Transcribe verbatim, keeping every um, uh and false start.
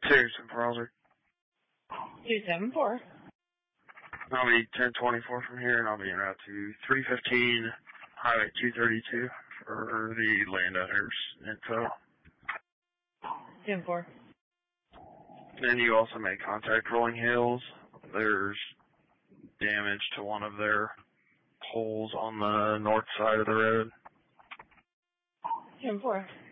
Two, ten four, Alder. two seven four. I'll be ten twenty-four from here, and I'll be en route to three fifteen Highway two thirty-two for the landowners info. ten four. Then you also made contact Rolling Hills. There's damage to one of their poles on the north side of the road. ten four.